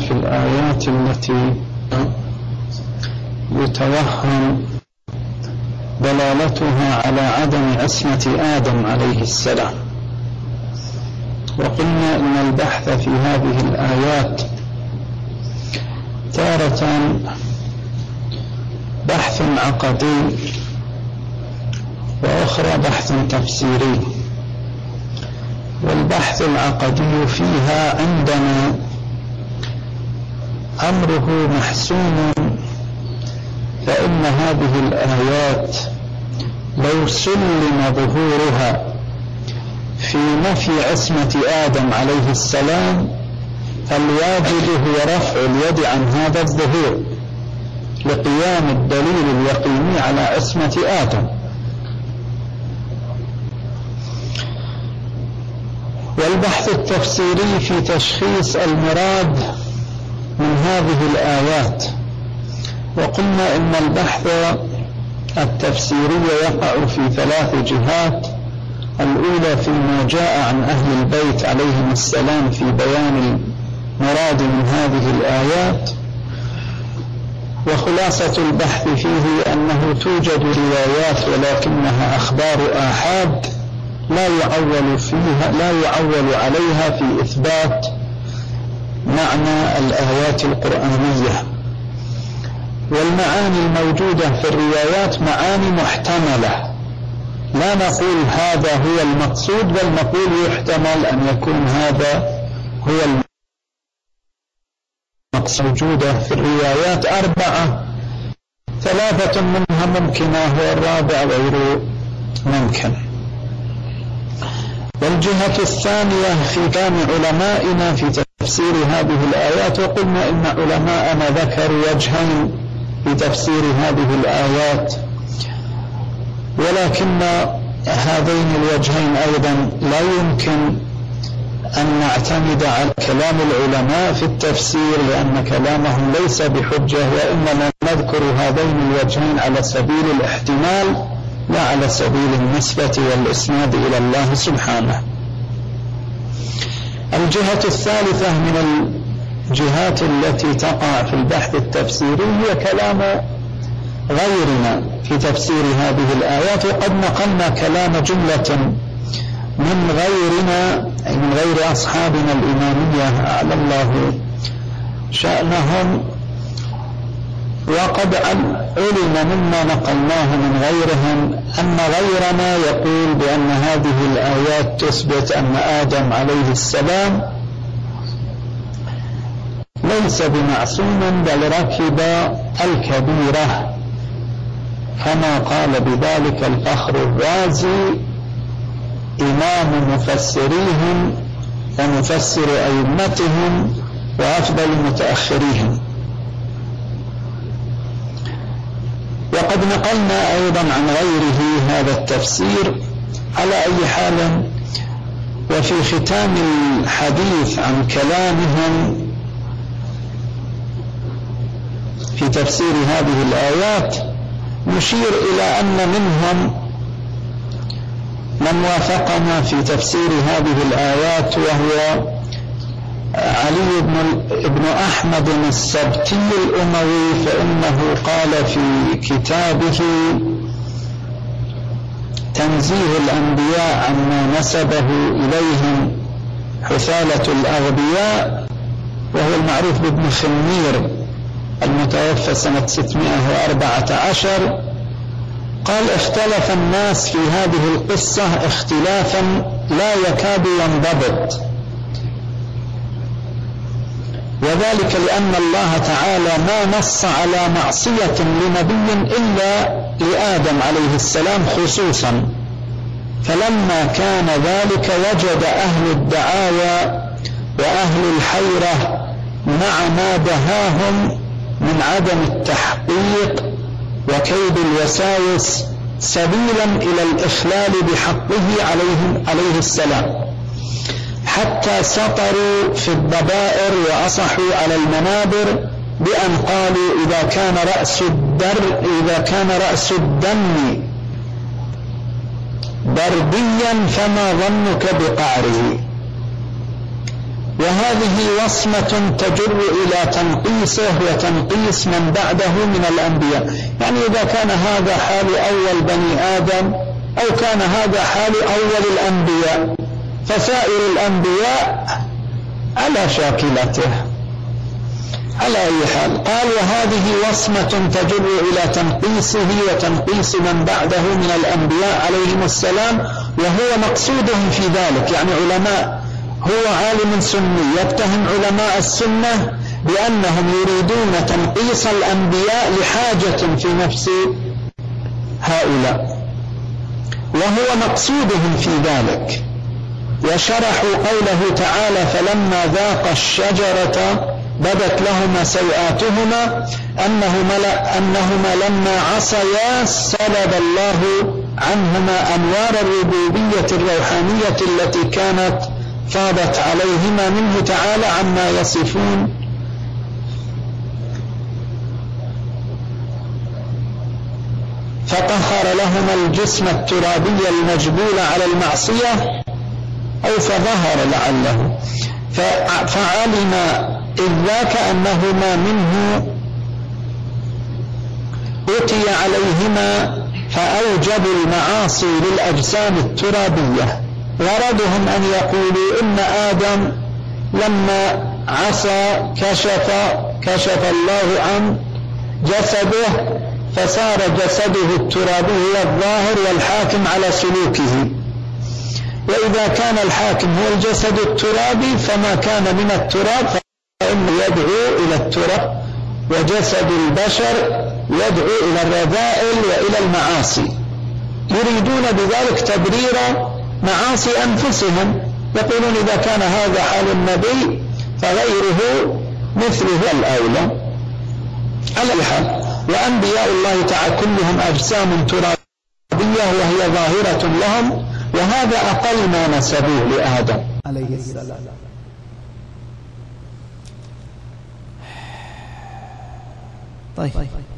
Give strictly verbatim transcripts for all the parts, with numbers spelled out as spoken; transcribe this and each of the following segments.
في الآيات التي يتوهم دلالتها على عدم عصمة آدم عليه السلام. وقلنا إن البحث في هذه الآيات تارة بحث عقدي وأخرى بحث تفسيري. والبحث العقدي فيها عندنا أمره محسوم، فإن هذه الآيات لو سلم ظهورها في نفي عصمة آدم عليه السلام فالواجب هو رفع اليد عن هذا الظهور لقيام الدليل اليقيني على عصمة آدم. والبحث التفسيري في تشخيص المراد من هذه الآيات. وقلنا إن البحث التفسيري يقع في ثلاث جهات: الأولى فيما جاء عن أهل البيت عليهم السلام في بيان المراد من هذه الآيات، وخلاصة البحث فيه أنه توجد روايات ولكنها أخبار آحاد لا يعول فيها لا يعول عليها في إثبات معنى الآيات القرآنية. والمعاني الموجودة في الروايات معاني محتملة، لا نقول هذا هو المقصود، بل نقول يحتمل أن يكون هذا هو المقصود. موجودة في الروايات أربعة، ثلاثة منها ممكنة والرابع غير ممكن. والجهة الثانية في كلام علمائنا في تفسير هذه الآيات، وقلنا إن علماءنا ذكروا وجهين في تفسير هذه الآيات، ولكن هذين الوجهين أيضا لا يمكن أن نعتمد على كلام العلماء في التفسير، لأن كلامهم ليس بحجة، وإنما نذكر هذين الوجهين على سبيل الاحتمال لا على سبيل النسبة والإسناد إلى الله سبحانه. الجهة الثالثة من الجهات التي تقع في البحث التفسيري هي كلام غيرنا في تفسير هذه الآيات، وقد نقلنا كلام جملة من غيرنا أي من غير أصحابنا الإمامية أعلى الله شأنهم، وقد علم مما نقلناه من غيرهم أن غيرنا يقول بأن هذه الآيات تثبت أن آدم عليه السلام ليس بمعصوم بل ركب الكبيرة، كما قال بذلك الفخر الرازي إمام مفسريهم ومفسر أئمتهم وأفضل متأخريهم. وقد نقلنا أيضا عن غيره هذا التفسير. على أي حال، وفي ختام الحديث عن كلامهم في تفسير هذه الآيات نشير إلى أن منهم من وافقنا في تفسير هذه الآيات، وهو علي بن, بن أحمد السبتي الأموي، فإنه قال في كتابه تنزيه الأنبياء عما نسبه إليهم حثالة الأغبياء، وهو المعروف بابن خمير المتوفى سنة ستمائة وأربعة عشر، قال: اختلف الناس في هذه القصة اختلافا لا يكاد ينضبط، وذلك لأن الله تعالى ما نص على معصية لنبي إلا لآدم عليه السلام خصوصا، فلما كان ذلك وجد أهل الدعاوى وأهل الحيرة مع ما دهاهم من عدم التحقيق وكيد الوساوس سبيلا إلى الإخلال بحقه عليه, عليه السلام، حتى سطروا في الضبائر وأصحوا على المنابر بأن قالوا: إذا كان رأس الدر إذا كان رأس الدم برديا فما ظنك بقعره. وهذه وصمة تجر إلى تنقيصه وتنقيص من بعده من الأنبياء. يعني إذا كان هذا حال أول بني آدم أو كان هذا حال أول الأنبياء فسائر الأنبياء على شاكلته. على أي حال قال وهذه وصمة تجر إلى تنقيصه وتنقيص من بعده من الأنبياء عليهم السلام، وهو مقصودهم في ذلك. يعني علماء، هو عالم سني يتهم علماء السنة بأنهم يريدون تنقيص الأنبياء لحاجة في نفس هؤلاء، وهو مقصودهم في ذلك. وشرحوا قوله تعالى فلما ذاقا الشجرة بدت لهما سيئاتهما أنهما, أنهما لما عصيا سلب الله عنهما أنوار الربوبية الروحانية التي كانت فاضت عليهما منه تعالى عما يصفون. فطهر لهما الجسم الترابي المجبول على المعصية أو فظهر لعله، فعلم إذ ذاك أنهما منه أتي عليهما فأوجبوا المعاصي للأجسام الترابية. غرضهم أن يقولوا إن آدم لما عصى كشف كشف الله عن جسده فصار جسده الترابي هو الظاهر والحاكم على سلوكه، وإذا كان الحاكم هو الجسد الترابي فما كان من التراب فإنه يدعو إلى التراب، وجسد البشر يدعو إلى الرذائل وإلى المعاصي. يريدون بذلك تبرير معاصي أنفسهم، يقولون إذا كان هذا حال النبي فغيره مثله الأولى. على الحال وأنبياء الله تعالى كلهم أجسام ترابية وهي ظاهرة لهم، وهذا أقل ما نسبوه لآدم عليه السلام. طيب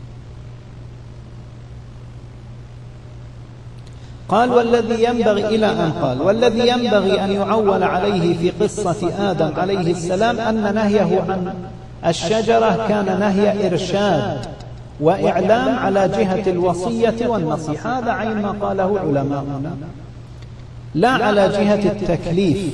قال والذي ينبغي إلى أن قال والذي ينبغي أن يعول عليه في قصة آدم عليه السلام أن نهيه عن الشجرة كان نهي إرشاد وإعلام على جهة الوصية والنصيحة، هذا عين ما قاله علماؤنا، لا على جهة التكليف،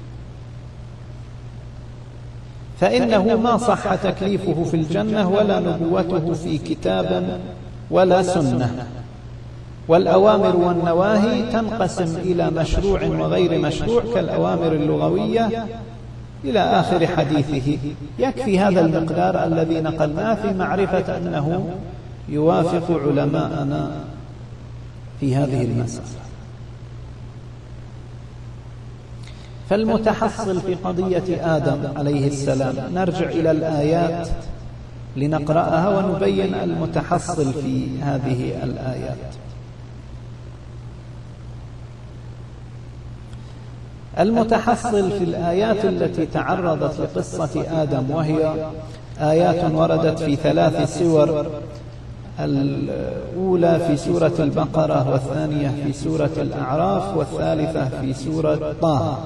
فإنه ما صح تكليفه في الجنة ولا نبوته في كتاب ولا سنة، والأوامر والنواهي تنقسم إلى مشروع وغير مشروع كالأوامر اللغوية إلى آخر حديثه. يكفي هذا المقدار الذي نقلناه في معرفة أنه يوافق علماءنا في هذه المسألة. فالمتحصل في قضية آدم عليه السلام، نرجع إلى الآيات لنقرأها ونبين المتحصل في هذه الآيات. المتحصل في الآيات التي تعرضت لقصة آدم، وهي آيات وردت في ثلاث سور، الأولى في سورة البقرة، والثانية في سورة الأعراف، والثالثة في سورة طه.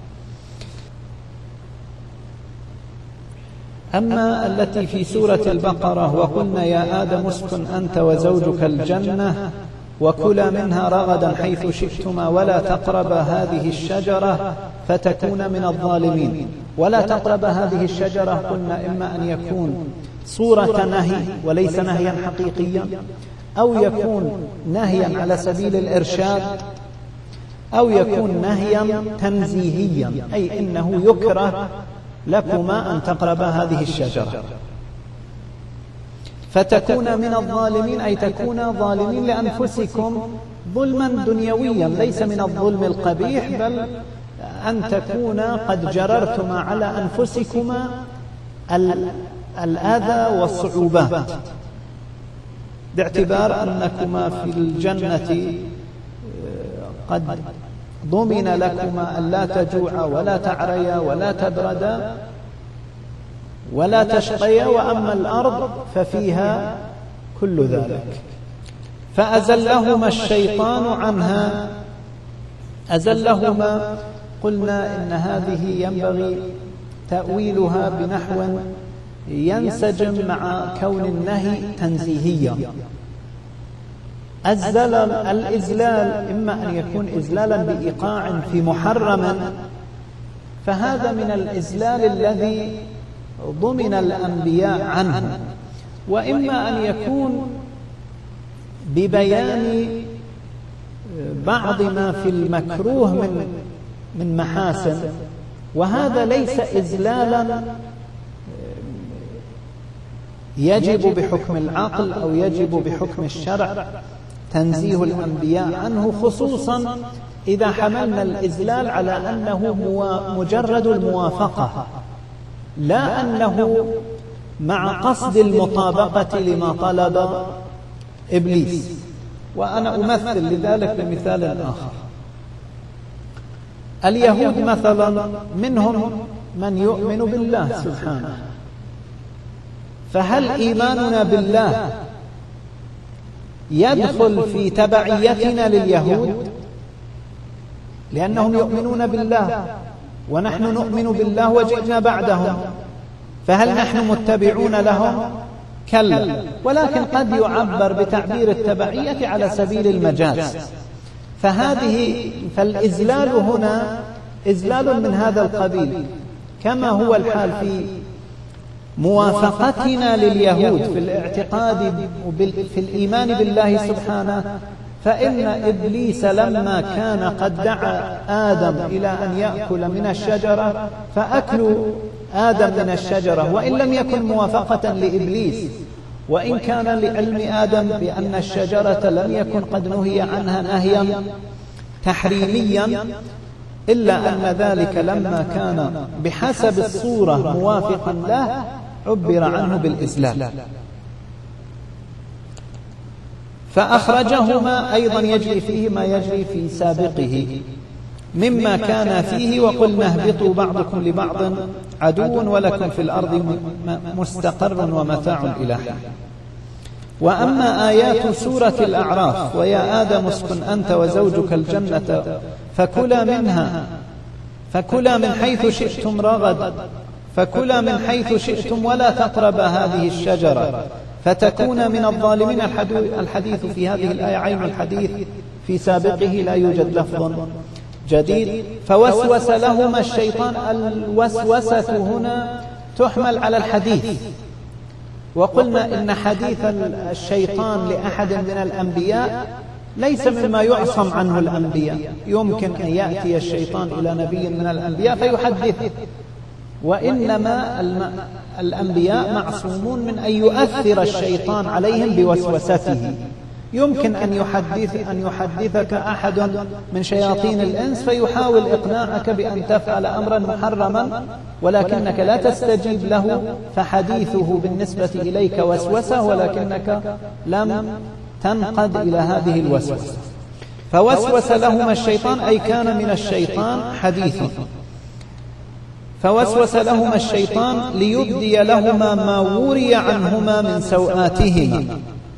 أما التي في سورة البقرة وقلنا يا آدم اسكن أنت وزوجك الجنة وكلا منها رغدا حيث شئتما ولا تقربا هذه الشجرة فتكون من الظالمين. ولا تقربا هذه الشجرة قلنا إما أن يكون صورة نهي وليس نهيا حقيقيا، أو يكون نهيا على سبيل الإرشاد، أو يكون نهيا تنزيهيا، أي إنه يكره لكما أن تقربا هذه الشجرة فتكون من الظالمين، أي تكون ظالمين لأنفسكم ظلما دنيويا ليس من الظلم القبيح، بل أن تكونا قد جررتما على أنفسكما الأذى والصعوبات، باعتبار أنكما في الجنة قد ضمن لكما أن لا تجوعا ولا تعريا ولا تبردا ولا تشقيا، وأما الأرض ففيها كل ذلك. فأزلهما الشيطان عنها، أزلهما قلنا إن هذه ينبغي تأويلها بنحو ينسجم مع كون النهي تنزيهيا. الزلل الإزلال إما أن يكون إزلالا بإيقاع في محرم، فهذا من الإزلال الذي ضمن الأنبياء عنه، وإما أن يكون ببيان بعض ما في المكروه من من محاسن، وهذا ليس إزلالا يجب بحكم العقل أو يجب بحكم الشرع تنزيه الأنبياء عنه، خصوصا إذا حملنا الإزلال على أنه مجرد الموافقة، لا أنه مع قصد المطابقة لما طلب إبليس. وأنا أمثل لذلك بمثال آخر. اليهود مثلا منهم من يؤمن بالله سبحانه، فهل إيماننا بالله يدخل في تبعيتنا لليهود لأنهم يؤمنون بالله ونحن نؤمن بالله وجئنا بعدهم، فهل نحن متبعون لهم؟ كلا، ولكن قد يعبر بتعبير التبعية على سبيل المجاز. فهذه فالإزلال هنا إزلال من هذا القبيل، كما هو الحال في موافقتنا لليهود في الاعتقاد في الإيمان بالله سبحانه. فإن إبليس لما كان قد دعا آدم إلى أن يأكل من الشجرة، فأكل آدم من الشجرة وإن لم يكن موافقة لإبليس، وإن كان لعلم آدم بأن الشجرة لم يكن قد نهي عنها نهيا تحريميا، إلا أن ذلك لما كان بحسب الصورة موافقا له عبر عنه بالإزلال. فأخرجهما أيضا يجري فيه ما يجري في سابقه مما كان فيه، وقلنا اهبطوا بعضكم لبعض عدو ولكم في الأرض مستقر ومتاع إلى حين. وأما آيات سورة الأعراف: ويا آدم اسكن أنت وزوجك الجنة فكلا منها فكلا من حيث شئتم رغدا فكلا من حيث شئتم ولا تقربا هذه الشجرة فتكون من الظالمين. الحديث في هذه الآية عين الحديث، في سابقه لا يوجد لفظ جديد. فوسوس لهما الشيطان. الوسوسة هنا تحمل على الحديث، وقلنا إن حديث الشيطان لأحد من الأنبياء ليس مما يعصم عنه الأنبياء. يمكن أن يأتي الشيطان إلى نبي من الأنبياء فيحدث، وإنما الأنبياء معصومون من أن يؤثر الشيطان عليهم بوسوسته. يمكن أن يحدث أن يحدثك أحد من شياطين الإنس فيحاول إقناعك بأن تفعل أمرا محرما، ولكنك لا تستجيب له، فحديثه بالنسبة إليك وسوسة، ولكنك لم تنقد إلى هذه الوسوسة. فوسوس لهما الشيطان أي كان من الشيطان حديثا. فوسوس لهما الشيطان ليبدي لهما ما وري عنهما من سوآتهما.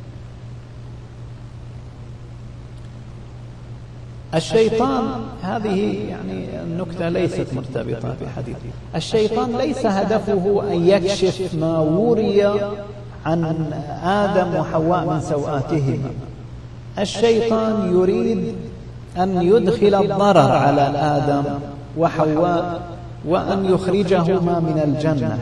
الشيطان، هذه يعني النكتة ليست مرتبطة بحديث. الشيطان ليس هدفه أن يكشف ما وري عن آدم وحواء من سوآتهما. الشيطان يريد أن يدخل الضرر على آدم وحواء وأن يخرجهما من الجنة.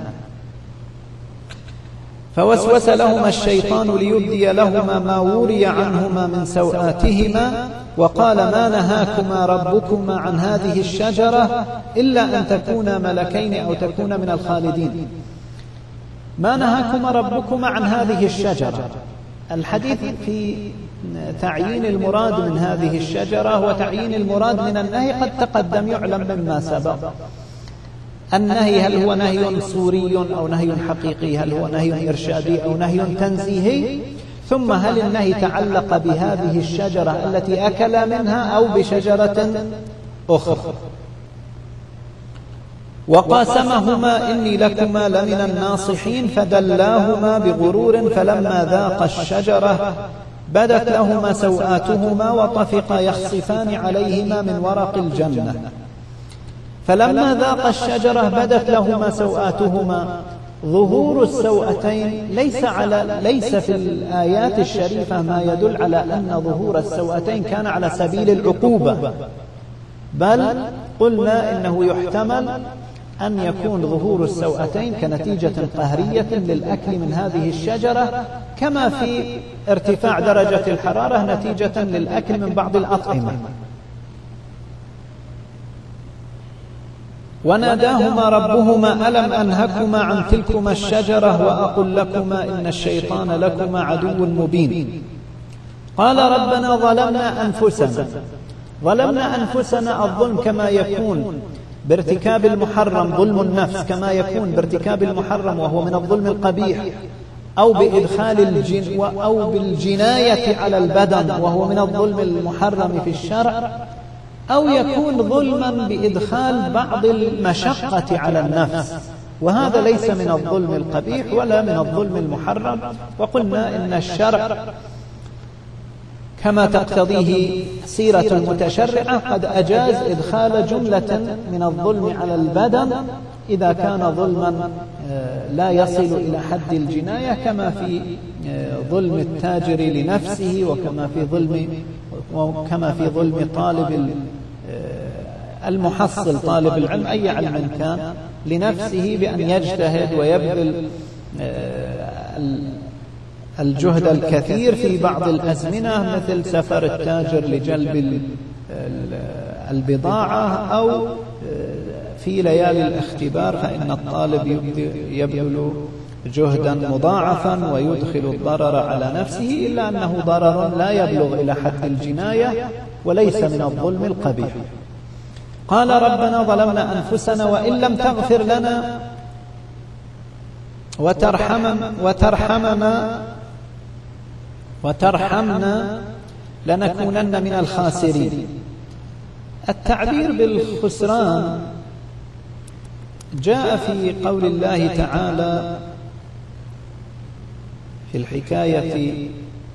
فوسوس لهما الشيطان ليبدي لهما ما وري عنهما من سوآتهما وقال ما نهاكما ربكما عن هذه الشجرة إلا أن تكونا ملكين أو تكونا من الخالدين. ما نهاكما ربكما عن هذه الشجرة. الحديث في تعيين المراد من هذه الشجرة وتعيين المراد من النهي قد تقدم، يعلم مما سبق. النهي هل هو نهي صوري أو نهي حقيقي، هل هو نهي إرشادي أو نهي تنزيهي، ثم هل النهي تعلق بهذه الشجرة التي أكل منها أو بشجرة أخرى. وقاسمهما إني لكما لمن الناصحين فدلاهما بغرور فلما ذاقا الشجرة بدت لهما سوآتهما وطفقا يخصفان عليهما من ورق الجنة. فلما ذاقا الشجرة بدت لهما سوآتهما. ظهور السوأتين ليس على ليس في الآيات الشريفة ما يدل على أن ظهور السوأتين كان على سبيل العقوبة، بل قلنا إنه يحتمل أن يكون ظهور السوأتين كنتيجة قهرية للأكل من هذه الشجرة، كما في ارتفاع درجة الحرارة نتيجة للأكل من بعض الأطعمة. وناداهما ربهما ألم أنهكما عن تلكما الشجرة وأقل لكما إن الشيطان لكما عدو مبين. قال ربنا ظلمنا أنفسنا. ظلمنا أنفسنا، الظلم كما يكون بارتكاب المحرم ظلم النفس، كما يكون بارتكاب المحرم وهو من الظلم القبيح، أو بإدخال الجن أو بالجناية على البدن وهو من الظلم المحرم في الشرع، أو يكون ظلما بإدخال بعض المشقة على النفس، وهذا ليس من الظلم القبيح ولا من الظلم المحرم. وقلنا إن الشرع كما تقتضيه سيرة المتشرعة قد أجاز إدخال جملة من الظلم على البدن إذا كان ظلما لا يصل إلى حد الجناية، كما في ظلم التاجر لنفسه، وكما في ظلم وكما في ظلم طالب المحصل طالب العلم أي علم كان لنفسه بأن يجتهد ويبذل الجهد الكثير في بعض الأزمنة، مثل سفر التاجر لجلب البضاعة، أو في ليالي الاختبار، فإن الطالب يبذل جهدا مضاعفا ويدخل الضرر على نفسه، إلا أنه ضرر لا يبلغ إلى حد الجناية وليس من الظلم القبيح. قال ربنا ظلمنا أنفسنا وإن لم تغفر لنا وترحمنا وترحمنا وترحمنا لنكونن من الخاسرين. التعبير بالخسران جاء في قول الله تعالى في الحكاية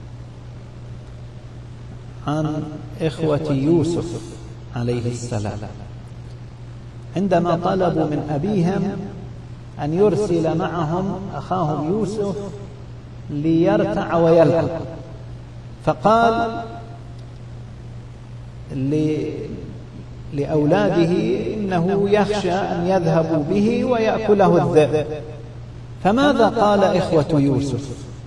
عن إخوة يوسف عليه السلام، عندما طلبوا من أبيهم أن يرسل معهم أخاهم يوسف ليرتع ويلعب، فقال لأولاده إنه يخشى أن يذهبوا به ويأكله الذئب. فماذا قال إخوة يوسف؟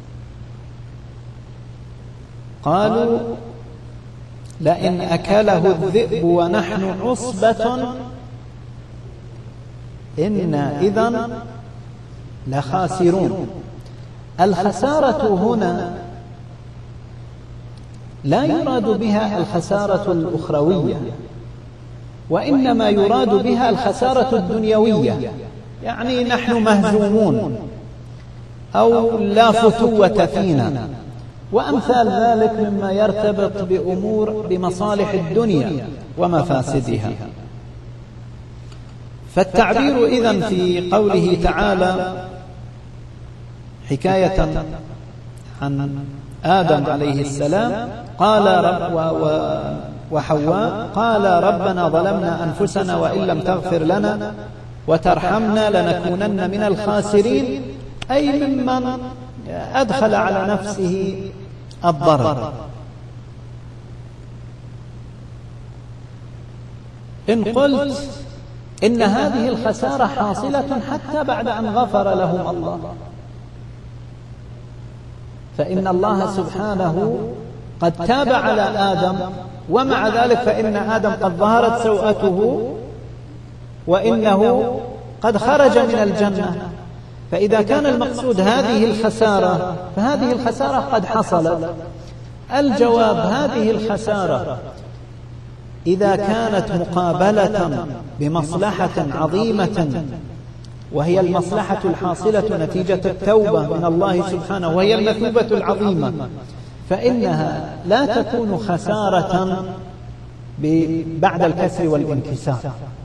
قالوا لئن أكله الذئب ونحن عصبة إنا إذن لخاسرون. الخسارة هنا لا يراد بها الخسارة الأخروية، وإنما يراد بها الخسارة الدنيوية، يعني نحن مهزومون أو لا فتوة فينا، وأمثال ذلك مما يرتبط بأمور بمصالح الدنيا ومفاسدها. فالتعبير إذن في قوله تعالى حكاية عن آدم عليه السلام قال رب وحواء قال ربنا ظلمنا أنفسنا وإن لم تغفر لنا وترحمنا لنكونن من الخاسرين، أي ممن أدخل على نفسه الضرر. إن قلت إن هذه الخسارة حاصلة حتى بعد أن غفر لهم الله، فإن الله سبحانه قد تاب على آدم، ومع ذلك فإن آدم قد ظهرت سوءته وإنه قد خرج من الجنة. فإذا كان المقصود هذه الخسارة فهذه الخسارة قد حصلت. الجواب هذه الخسارة إذا كانت مقابلة بمصلحة عظيمة وهي المصلحة الحاصلة نتيجة التوبة من الله سبحانه وهي المثوبة العظيمة، فإنها لا تكون خسارة بعد الكسر والانكسار.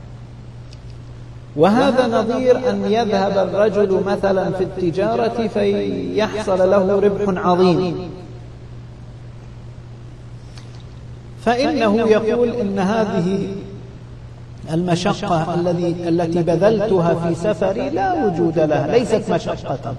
وهذا نظير أن يذهب الرجل مثلا في التجارة فيحصل له ربح عظيم، فإنه يقول إن هذه المشقة الذي التي بذلتها في سفري لا وجود لها، ليست مشقة.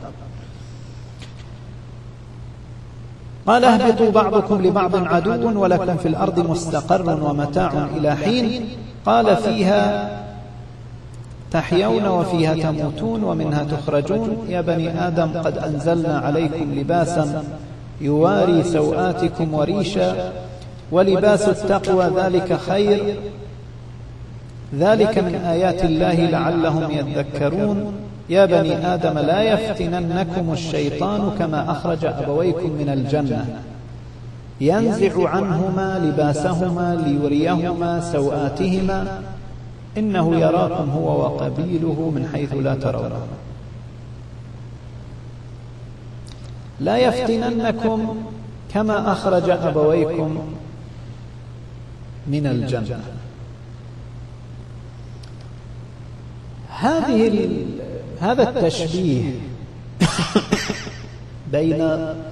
قال اهبطوا بعضكم لبعض عدو ولكم في الأرض مستقر ومتاع إلى حين. قال فيها تحيون وفيها تموتون ومنها تخرجون. يا بني آدم قد أنزلنا عليكم لباسا يواري سوآتكم وريشا ولباس التقوى ذلك خير ذلك من آيات الله لعلهم يذكرون. يا بني آدم لا يفتننكم الشيطان كما أخرج أبويكم من الجنة ينزع عنهما لباسهما ليريهما سوآتهما إنه يراكم هو وقبيله من حيث لا ترونه. لا يفتننكم كما أخرج أبويكم من الجنة. هذه هذا التشبيه بين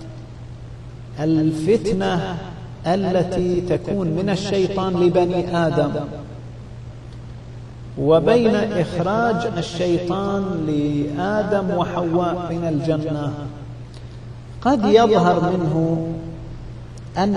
الفتنة التي تكون من الشيطان لبني آدم وبين إخراج الشيطان لآدم وحواء من الجنة قد يظهر منه أن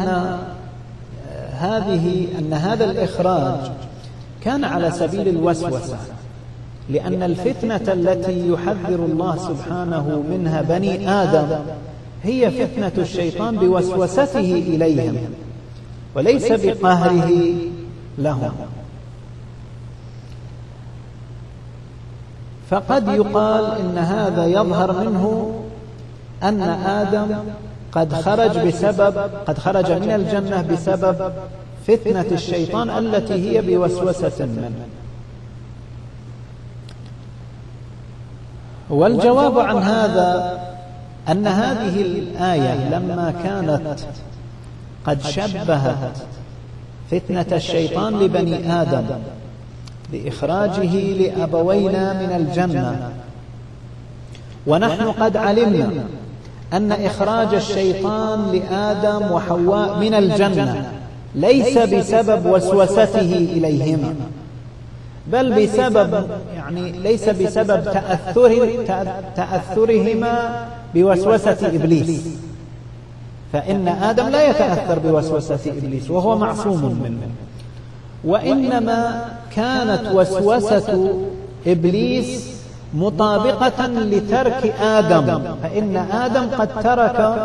هذه أن هذا الإخراج كان على سبيل الوسوسة، لأن الفتنة التي يحذر الله سبحانه منها بني آدم هي فتنة الشيطان بوسوسته إليهم وليس بقهره لهم. فقد يقال إن هذا يظهر منه أن آدم قد خرج بسبب قد خرج من الجنة بسبب فتنة الشيطان التي هي بوسوسة منه. والجواب عن هذا أن هذه الآية لما كانت قد شبهت فتنة الشيطان لبني آدم بإخراجه لأبوينا من الجنة، ونحن قد علمنا أن إخراج الشيطان لآدم وحواء من الجنة ليس بسبب وسوسته إليهما، بل بسبب يعني ليس بسبب تأثر تأثرهما بوسوسة إبليس، فإن آدم لا يتأثر بوسوسة إبليس وهو معصوم منه، وإنما كانت وسوسة إبليس مطابقة لترك آدم، فإن آدم قد ترك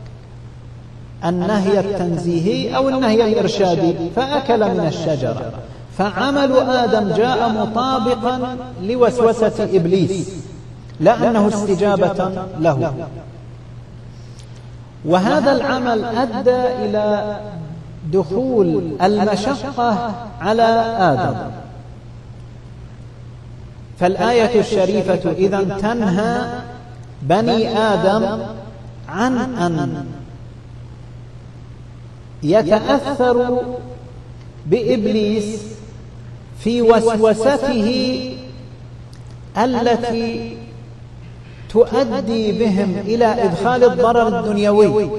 النهي التنزيهي أو النهي الإرشادي فأكل من الشجرة، فعمل آدم جاء مطابقا لوسوسة إبليس لا أنه استجابة له، وهذا العمل أدى إلى دخول المشقة على آدم. فالآية الشريفة إذن تنهى بني آدم عن أن يتأثروا بإبليس في وسوسته التي تؤدي بهم إلى إدخال الضرر الدنيوي.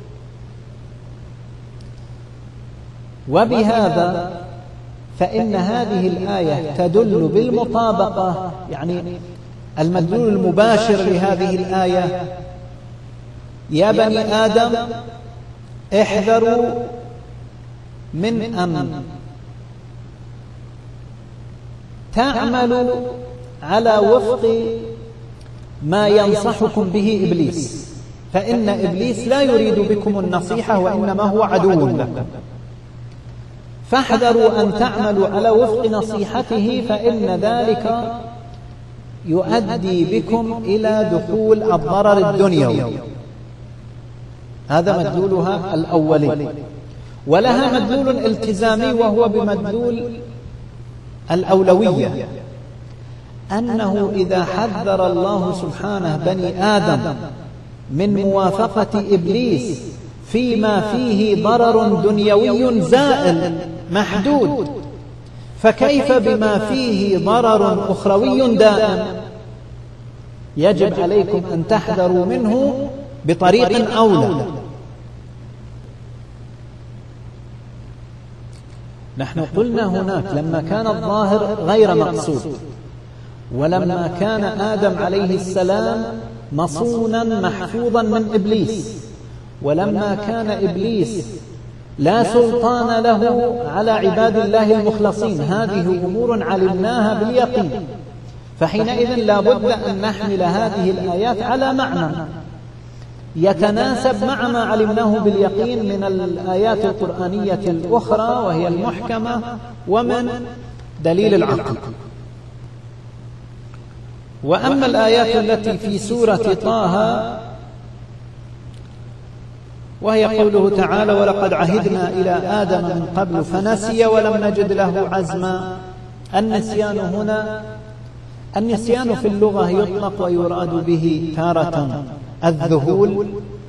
وبهذا فإن هذه الآية تدل بالمطابقة، يعني المدلول المباشر لهذه الآية: يا بني آدم احذروا من أن تعملوا على وفق ما ينصحكم به إبليس، فإن إبليس لا يريد بكم النصيحة وإنما هو عدو لكم، فاحذروا أن تعملوا على وفق نصيحته، فإن ذلك يؤدي بكم إلى دخول الضرر الدنيوي. هذا مدلولها الأولي. ولها مدلول التزامي وهو بمدلول الأولوية، أنه إذا حذر الله سبحانه بني آدم من موافقة إبليس فيما فيه ضرر دنيوي زائل محدود، فكيف بما فيه ضرر أخروي دائم؟ يجب عليكم أن تحذروا منه بطريق أولى. نحن قلنا هناك لما كان الظاهر غير مقصود، ولما كان آدم عليه السلام مصونا محفوظا من إبليس، ولما كان إبليس لا سلطان له على عباد الله المخلصين، هذه أمور علمناها باليقين، فحينئذ لا بد أن نحمل هذه الآيات على معنى يتناسب مع ما علمناه باليقين من الآيات القرآنية الأخرى وهي المحكمة ومن دليل العقل. وأما الآيات التي في سورة طه وهي قوله تعالى: ولقد عهدنا إلى آدم من قبل فنسي ولم نجد له عزما. النسيان هنا، النسيان في اللغة يطلق ويراد به تارة الذهول،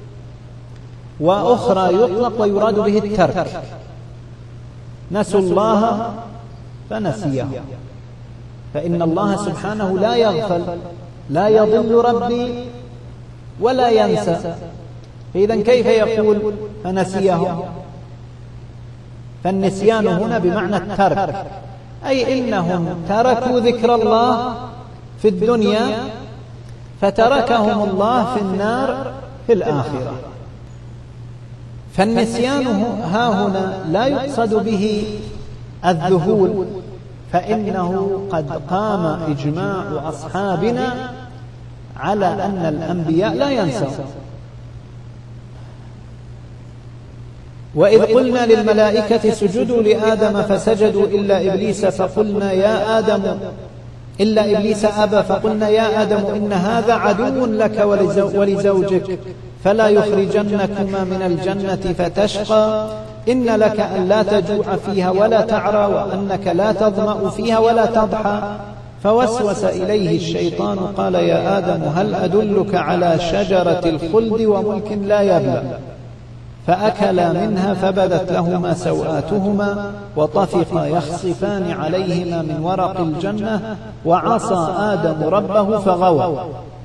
وأخرى يطلق ويراد به الترك. نسوا الله فنسيه، فإن الله سبحانه لا يغفل، لا يضل ربي ولا ينسى، فإذا كيف يقول فنسيه؟ فالنسيان هنا بمعنى الترك، أي إنهم تركوا ذكر الله في الدنيا فتركهم الله في النار في الآخرة. فالنسيان ها هنا لا يقصد به الذهول، فإنه قد قام إجماع أصحابنا على أن الأنبياء لا ينسوا. وإذ قلنا للملائكة اسجدوا لآدم فسجدوا إلا إبليس فقلنا يا آدم إلا إبليس أبى فقلنا يا آدم إن هذا عدو لك ولزوجك فلا يخرجنكما من الجنة فتشقى إن لك أن لا تجوع فيها ولا تعرى وأنك لا تظمأ فيها ولا تضحى. فوسوس إليه الشيطان قال يا آدم هل أدلك على شجرة الخلد وملك لا يبلى. فأكلا منها فبدت لهما سوآتهما وطفقا يخصفان عليهما من ورق الجنة وعصى آدم ربه فغوى.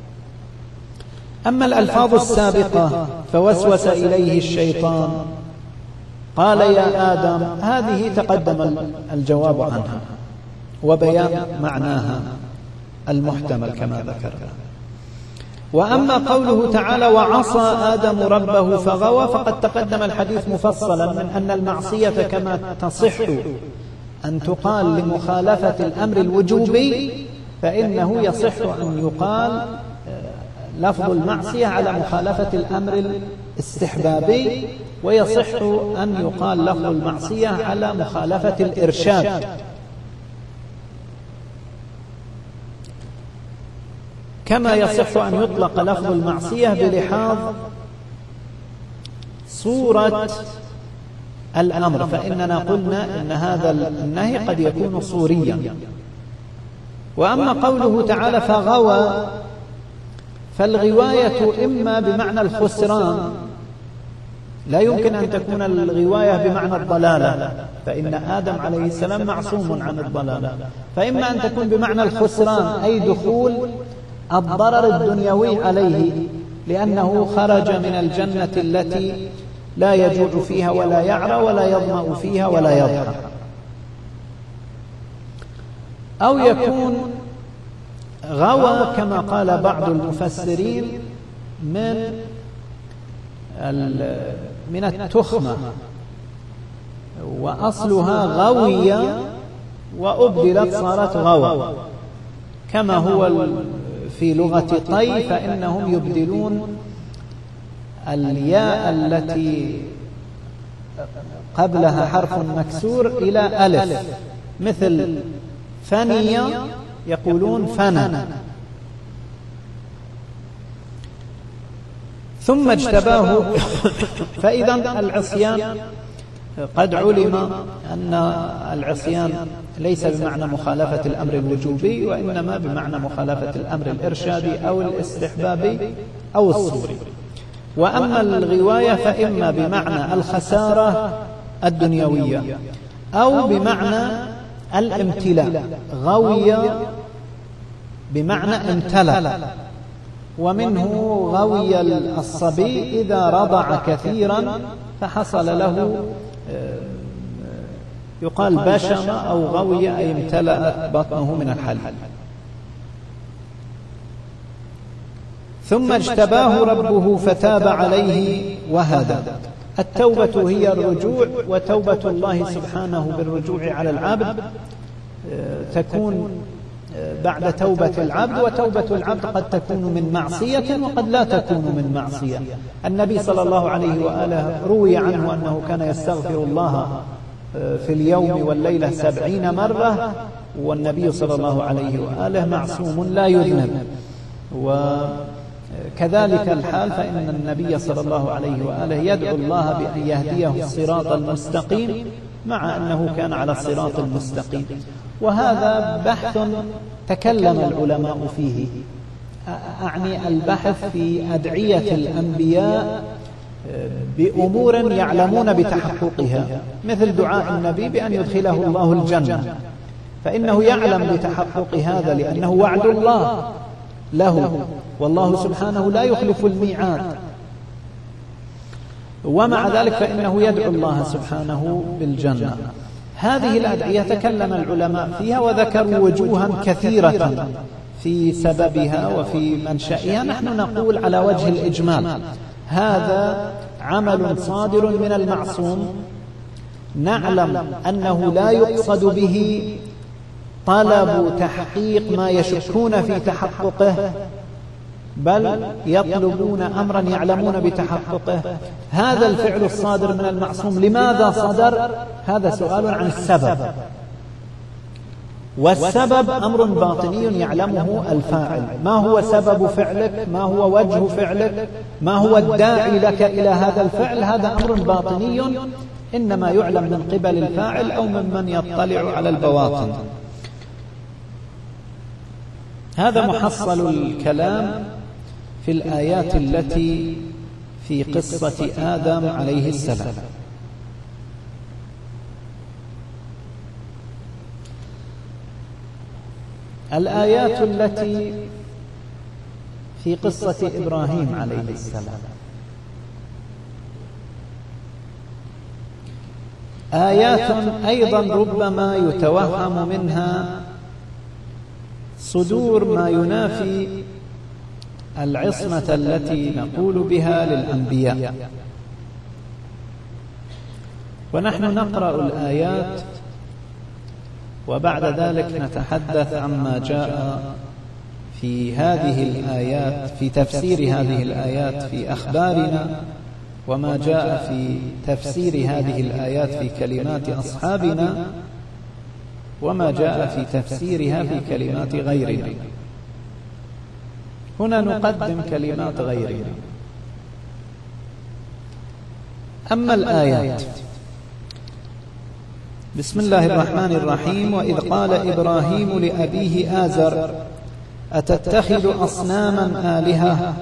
أما الألفاظ السابقة فوسوس إليه الشيطان قال يا آدم، هذه تقدم الجواب عنها وبيان معناها المحتمل كما ذكرنا. وأما قوله تعالى وعصى آدم ربه فغوى فقد تقدم الحديث مفصلا من أن المعصية كما تصح أن تقال لمخالفة الأمر الوجوبي فإنه يصح أن يقال لفظ المعصية على مخالفة الأمر الاستحبابي، ويصح أن يقال لفظ المعصية على مخالفة الإرشاد. كما يصح أن يطلق لفظ المعصية بلحاظ صورة الأمر، فإننا قلنا إن هذا النهي قد يكون صوريا. وأما قوله تعالى فغوى فالغواية إما بمعنى الخسران، لا يمكن أن تكون الغواية بمعنى الضلالة، فإن آدم عليه السلام معصوم عن الضلالة، فإما أن تكون بمعنى الخسران أي دخول الضرر الدنيوي عليه لأنه خرج من الجنة التي لا يجوع فيها ولا يعرى ولا يظمأ فيها ولا يضحى. أو يكون غوى كما قال بعض المفسرين من من التخمة، وأصلها غوية وأبدلت صارت غوى، كما هو في لغة طي فإنهم يبدلون الياء التي قبلها حرف مكسور إلى ألف، مثل فنية يقولون فنا. ثم اجتباه. فإذا العصيان قد علم أن العصيان ليس بمعنى مخالفة الأمر الوجوبي، وإنما بمعنى مخالفة الأمر الإرشادي أو الاستحبابي أو الصوري. وأما الغواية فإما بمعنى الخسارة الدنيوية أو بمعنى الامتلاء، غوي بمعنى امتلأ، ومنه غوي الصبي إذا رضع كثيرا فحصل له يقال بشم أو غوي أي امتلأت بطنه من الحليب. ثم اجتباه ربه فتاب عليه وهدى. التوبة هي الرجوع، وتوبة الله سبحانه بالرجوع على العبد تكون بعد توبة العبد، وتوبة العبد قد تكون من معصية وقد لا تكون من معصية. النبي صلى الله عليه وآله روي عنه أنه كان يستغفر الله في اليوم والليلة سبعين مرة، والنبي صلى الله عليه وآله معصوم لا يذنب. وكذلك الحال فإن النبي صلى الله عليه وآله يدعو الله بأن يهديه الصراط المستقيم مع أنه كان على الصراط المستقيم. وهذا بحث تكلم العلماء فيه، أعني البحث في أدعية الأنبياء بأمور يعلمون بتحققها، مثل دعاء النبي بأن يدخله الله الجنة، فإنه يعلم بتحقق هذا لأنه وعد الله له، والله سبحانه لا يخلف الميعاد. ومع ذلك فإنه يدعو الله سبحانه بالجنة. هذه الأدعية تكلم العلماء فيها وذكروا وجوها كثيرة في سببها وفي منشأها. نحن نقول على وجه الإجمال هذا عمل صادر من المعصوم، نعلم أنه لا يقصد به طلب تحقيق ما يشكون في تحققه، بل يطلبون أمرا يعلمون بتحققه. هذا الفعل الصادر من المعصوم لماذا صدر؟ هذا سؤال عن السبب، والسبب أمر باطني يعلمه الفاعل. ما هو سبب فعلك؟ ما هو وجه فعلك؟ ما هو الداعي لك إلى هذا الفعل؟ هذا أمر باطني إنما يعلم من قبل الفاعل أو ممن يطلع على البواطن. هذا محصل الكلام في الآيات التي في قصة آدم عليه السلام. الآيات التي في قصة إبراهيم عليه السلام آيات أيضا ربما يتوهم منها صدور ما ينافي العصمة التي نقول بها للأنبياء. ونحن نقرأ الآيات وبعد ذلك نتحدث عما جاء في هذه الآيات، في تفسير هذه الآيات في أخبارنا، وما جاء في تفسير هذه الآيات في كلمات أصحابنا، وما جاء في تفسيرها في كلمات غيرنا. هنا نقدم كلمات غيرنا. أما الآيات، بسم الله الرحمن الرحيم: وإذ قال إبراهيم لأبيه آزر أتتخذ أصناما آلهة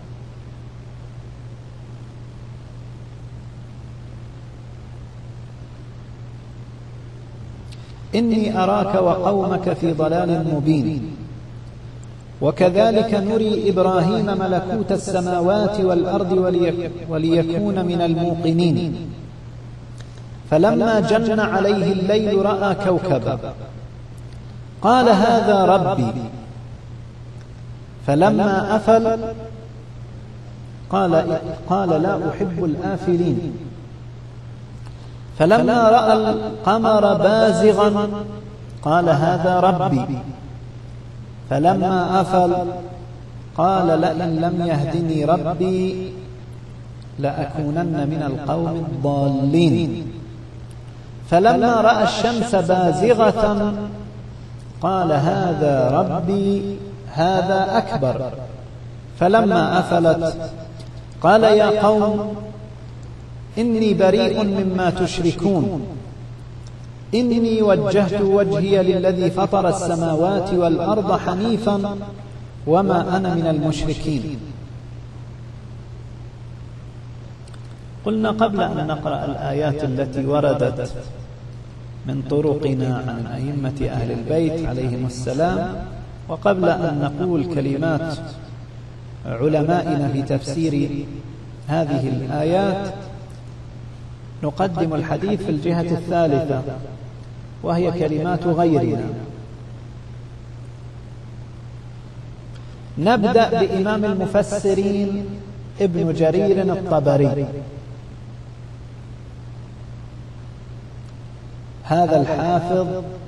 إني أراك وقومك في ضلال مبين وكذلك نري إبراهيم ملكوت السماوات والأرض وليكون من الموقنين فلما جن عليه الليل رأى كوكبا قال هذا ربي فلما أفل قال, قال لا أحب الآفلين فلما رأى القمر بازغا قال هذا ربي فلما أفل قال لئن لم يهدني ربي لأكونن من القوم الضالين فلما رأى الشمس بازغة قال هذا ربي هذا أكبر فلما أفلت قال يا قوم إني بريء مما تشركون إني وجهت وجهي للذي فطر السماوات والأرض حنيفا وما أنا من المشركين. قلنا قبل أن نقرأ الآيات التي وردت من طرقنا عن أئمة أهل البيت عليهم السلام، وقبل أن نقول كلمات علمائنا في تفسير هذه الآيات، نقدم الحديث في الجهة الثالثة وهي كلمات غيرنا. نبدأ بإمام المفسرين ابن جرير الطبري. هذا الحافظ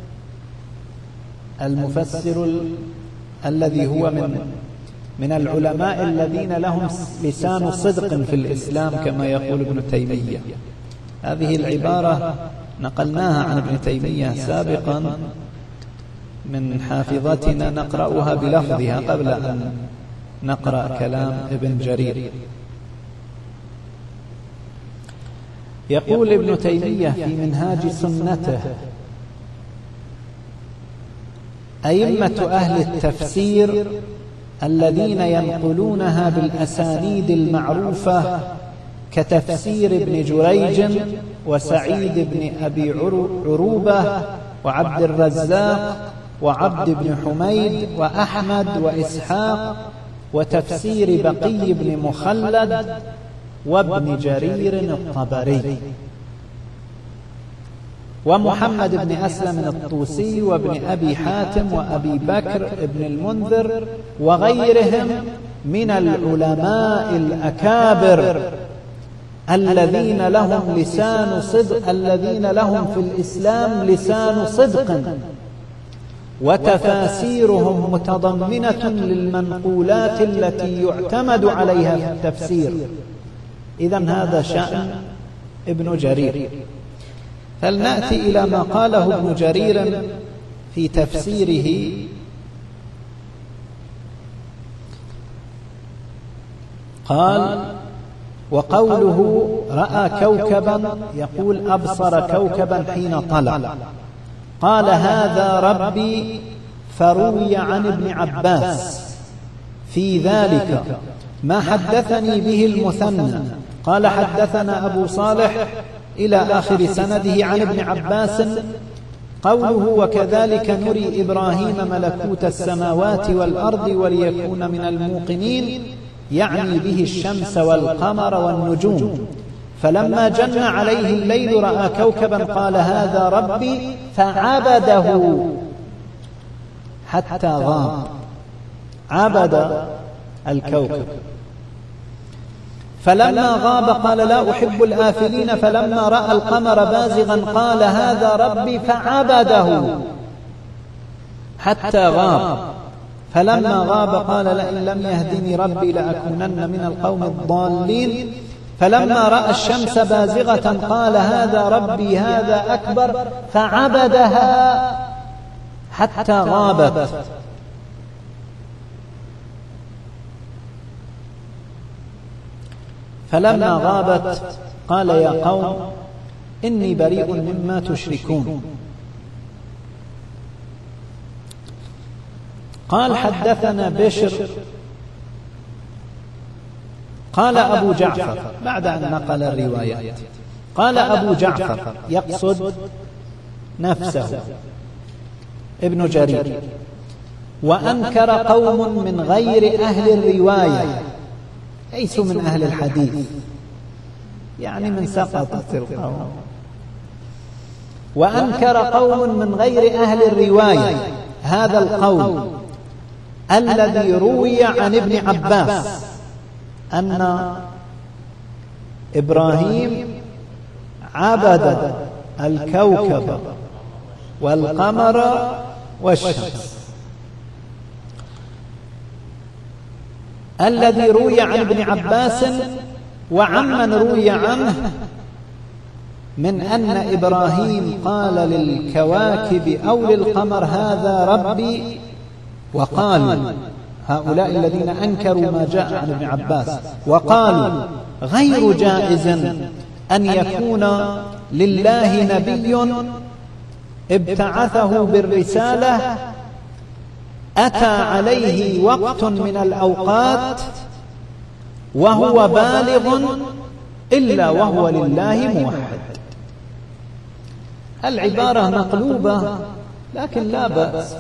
المفسر الذي هو من من العلماء الذين لهم لسان صدق في الإسلام كما يقول ابن تيمية. هذه العبارة نقلناها عن ابن تيمية سابقا من حافظتنا، نقرأها بلفظها قبل أن نقرأ كلام ابن جرير. يقول ابن تيمية في منهاج سنته: أئمة أهل التفسير الذين ينقلونها بالأسانيد المعروفة كتفسير ابن جريج وسعيد بن أبي عروبة وعبد الرزاق وعبد بن حميد وأحمد وإسحاق وتفسير بقي بن مخلد وابن جرير الطبري ومحمد بن أسلم الطوسي وابن أبي حاتم وأبي بكر بن المنذر وغيرهم من العلماء الأكابر الذين لهم لسان صدق، الذين لهم في الإسلام لسان صدق، وتفاسيرهم متضمنة للمنقولات التي يعتمد عليها في التفسير. إذن هذا شأن ابن جرير. فلنأتي إلى ما قاله ابن جرير في تفسيره. قال: وقوله رأى كوكبا، يقول أبصر كوكبا حين طلع. قال: هذا ربي، فروي عن ابن عباس في ذلك ما حدثني به المثنى. قال: حدثنا أبو صالح إلى آخر سنده عن ابن عباس. قوله: وكذلك نري إبراهيم ملكوت السماوات والأرض وليكون من الموقنين، يعني به الشمس والقمر والنجوم. فلما جن عليه الليل رأى كوكبا قال: هذا ربي، فعبده حتى غاب. عبد الكوكب. فلما غاب قال: لا أحب الآفلين. فلما رأى القمر بازغا قال: هذا ربي، فعبده حتى غاب. فلما غاب قال: لئن لم يهدني ربي لأكونن من القوم الضالين. فلما رأى الشمس بازغة قال: هذا ربي، هذا أكبر، فعبدها حتى غابت. فلما غابت قال: يا قوم إني بريء مما تشركون. قال: حدثنا بشر قال أبو جعفر، بعد أن نقل الروايات، قال أبو جعفر يقصد نفسه ابن جرير: وأنكر قوم من غير أهل الرواية، ليسوا من أهل الحديث، يعني من سقطة القوم. وأنكر قوم من غير أهل الرواية هذا القول الذي روي عن ابن عباس أن إبراهيم عبد الكوكب والقمر والشمس، الذي روي عن ابن عباس وعمن روي عنه من أن إبراهيم قال للكواكب أو للقمر: هذا ربي. وقالوا هؤلاء الذين أنكروا ما جاء عن ابن عباس، وقالوا: غير جائز أن يكون لله نبي ابتعثه بالرسالة أتى عليه وقت من الأوقات وهو بالغ إلا وهو لله موحد. العبارة مقلوبة لكن لا بأس.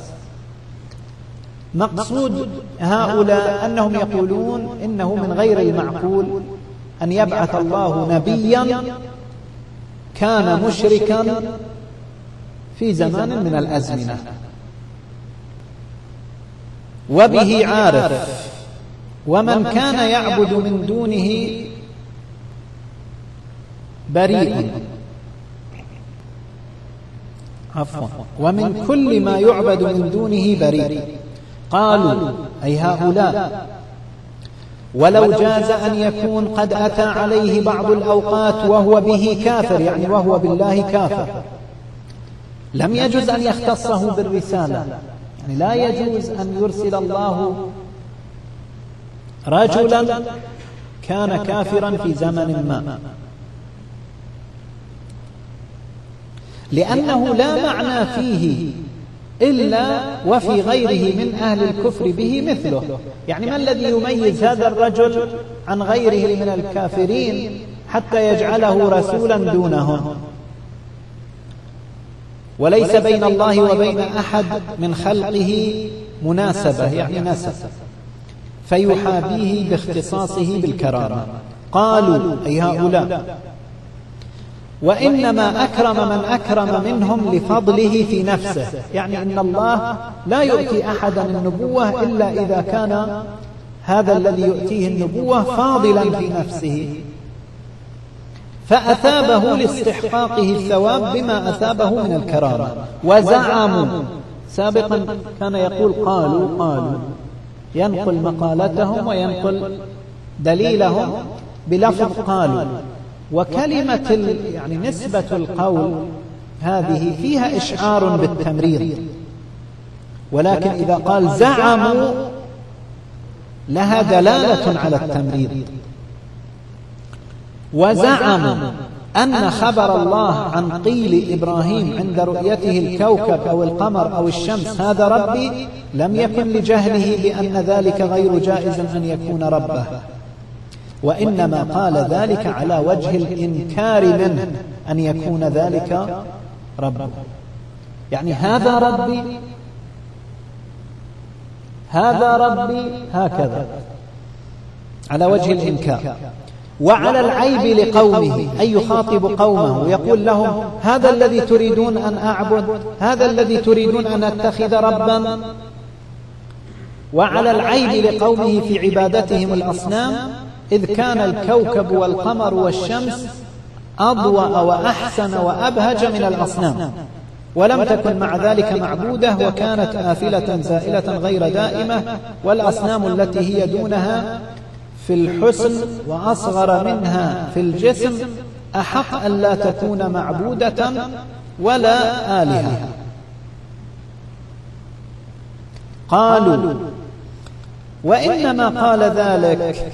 مقصود هؤلاء أنهم يقولون إنه من غير المعقول أن يبعث الله نبيا كان مشركا في زمان من الأزمنة، وبه عارف. ومن كان يعبد من دونه بريء، عفوا ومن كل ما يعبد من دونه بريء. قالوا أي هؤلاء: ولو جاز أن يكون قد أتى عليه بعض الأوقات وهو به كافر، يعني وهو بالله كافر، لم يجوز أن يختصه بالرسالة. يعني لا يجوز أن يرسل الله رجلا كان كافرا في زمن ما، لأنه لا معنى فيه إلا وفي غيره من أهل الكفر به مثله. يعني ما الذي يميز هذا الرجل عن غيره من الكافرين حتى يجعله رسولا دونهم؟ وليس بين الله وبين أحد من خلقه مناسبة، يعني نسب، فيحابيه باختصاصه بالكرامة. قالوا أي هؤلاء: وإنما أكرم من أكرم منهم لفضله في نفسه، يعني أن الله لا يؤتي أحدا النبوة إلا إذا كان هذا الذي يؤتيه النبوة فاضلا في نفسه، فأثابه لاستحقاقه الثواب بما أثابه من الكرامة. وزعموا، سابقا كان يقول قالوا قالوا، ينقل مقالتهم وينقل دليلهم بلفظ قالوا. وكلمة يعني نسبة القول هذه فيها إشعار بالتمرير، ولكن إذا قال زعموا لها دلالة على التمرير. وزعموا أن خبر الله عن قيل إبراهيم عند رؤيته الكوكب أو القمر أو الشمس هذا ربي لم يكن لجهله بأن ذلك غير جائز أن يكون ربه، وإنما قال ذلك على وجه الإنكار منه أن يكون ذلك ربه. يعني هذا ربي، هذا ربي، هكذا على وجه الإنكار. وعلى العيب لقومه، أي يخاطب قومه ويقول لهم: هذا الذي تريدون أن أعبد، هذا الذي تريدون أن أتخذ ربا. وعلى العيب لقومه في عبادتهم الأصنام، إذ كان الكوكب والقمر والشمس أضوأ وأحسن وأبهج من الأصنام، ولم تكن مع ذلك معبودة، وكانت آفلة زائلة غير دائمة، والأصنام التي هي دونها في الحسن وأصغر منها في الجسم أحق أن لا تكون معبودة ولا آلهة. قالوا: وإنما قال ذلك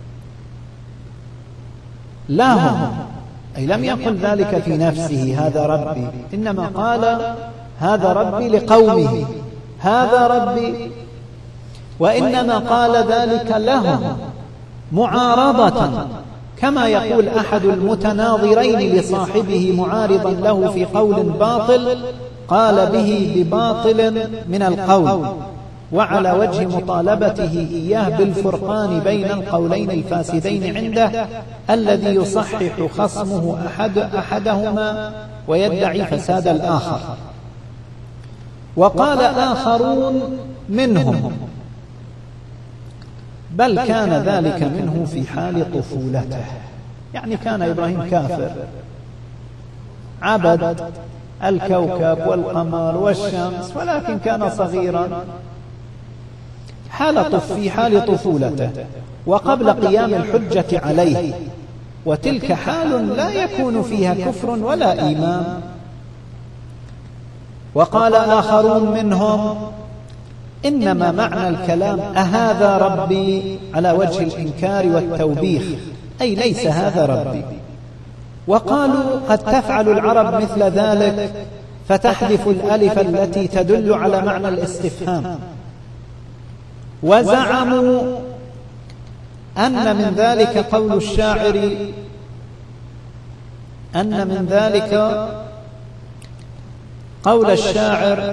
لهم، أي لم يقل ذلك في نفسه هذا ربي، إنما قال هذا ربي لقومه، هذا ربي. وإنما قال ذلك لهم معارضة، كما يقول أحد المتناظرين لصاحبه معارضا له في قول باطل قال به بباطل من القول، وعلى وجه مطالبته إياه بالفرقان بين القولين الفاسدين عنده، الذي يصحح خصمه أحد أحدهما ويدعي فساد الآخر. وقال آخرون منهم: بل كان ذلك منه في حال طفولته، يعني كان إبراهيم كافر، عبد الكوكب والقمر والشمس، ولكن كان صغيرا حال طف في حال طفولته وقبل قيام الحجة عليه، وتلك حال لا يكون فيها كفر ولا إيمان. وقال آخرون منهم: إنما معنى الكلام أهذا ربي على وجه الإنكار والتوبيخ، أي ليس هذا ربي. وقالوا: قد تفعل العرب مثل ذلك، فتحذف الألف التي تدل على معنى الاستفهام. وزعموا أن من ذلك قول الشاعر، أن من ذلك قول الشاعر: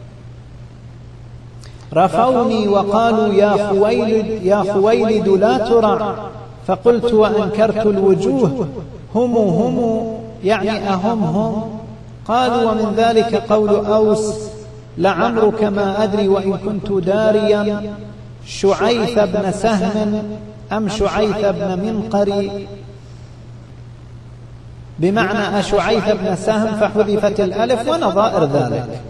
رفوني وقالوا يا خويلد يا خويلد لا ترى، فقلت وأنكرت الوجوه هم هم، يعني أهم هم قالوا ومن ذلك قول أوس لعمرك ما أدري وإن كنت داريا شعيث بن سهم أم شعيث بن منقري، بمعنى أشعيث بن سهم فحذفت الألف ونظائر ذلك.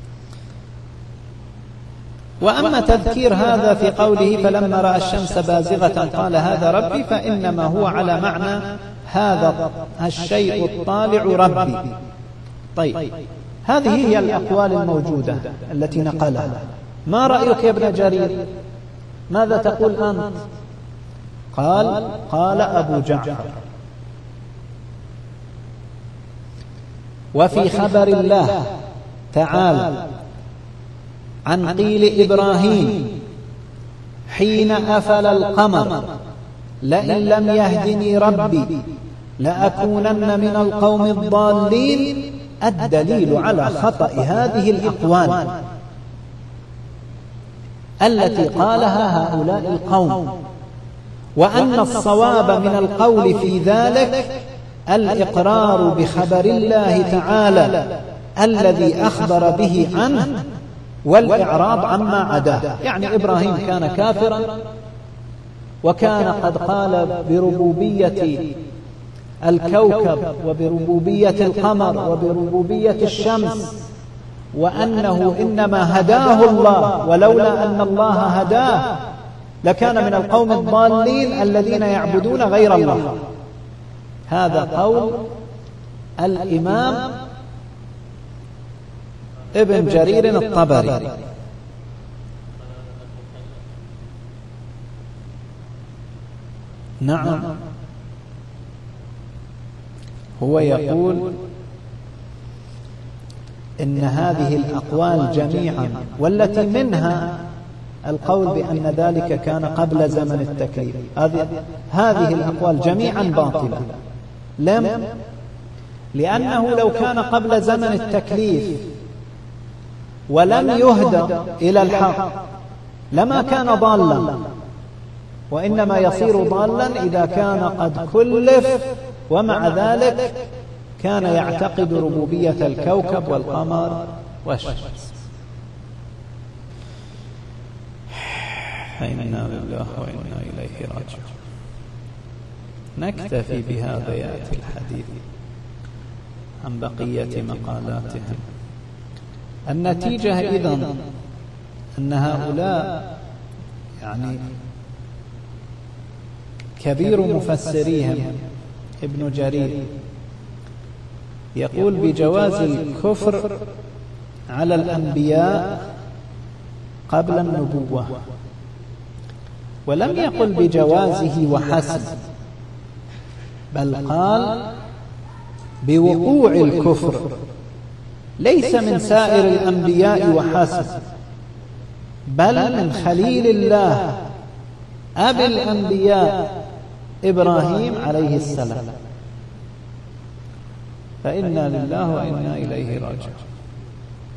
وأما تذكير هذا في قوله فلما رأى الشمس بازغة قال هذا ربي، فإنما هو على معنى هذا الشيء الطالع ربي. طيب، هذه هي الأقوال الموجودة التي نقلها. ما رأيك يا ابن جرير؟ ماذا تقول أنت؟ قال قال أبو جعفر وفي خبر الله تعالى عن قيل إبراهيم حين أفل القمر لئن لم يهدني ربي لأكونن من القوم الضالين، الدليل على خطأ هذه الأقوال التي قالها هؤلاء القوم، وأن الصواب من القول في ذلك الإقرار بخبر الله تعالى الذي أخبر به عنه والإعراض عما عداه. يعني إبراهيم كان كافرا وكان قد قال بربوبية الكوكب وبربوبية القمر وبربوبية الشمس، وأنه إنما هداه الله، ولولا أن الله هداه لكان من القوم الضالين الذين يعبدون غير الله. هذا قول الإمام ابن جرير الطبري. نعم، هو يقول إن هذه الأقوال جميعا، والتي منها القول بأن ذلك كان قبل زمن التكليف، هذه الأقوال جميعا باطلة. لم لأنه لو كان قبل زمن التكليف ولم يهدى إلى الحق لما كان ضالا، وإنما يصير ضالا إذا كان قد كلف، ومع ذلك كان يعتقد ربوبية الكوكب والقمر والشمس. إنا لله وإنا إليه راجعون. نكتفي بهذا، يأتي الحديث عن بقية مقالاتهم. النتيجة إذن أن هؤلاء يعني كبير مفسريهم ابن جرير يقول بجواز الكفر على الأنبياء قبل النبوة، ولم يقل بجوازه وحسب، بل قال بوقوع الكفر، ليس من سائر الأنبياء وحسب، بل من خليل الله أبي الأنبياء إبراهيم عليه السلام. فإنا لله وإنا إليه راجعون.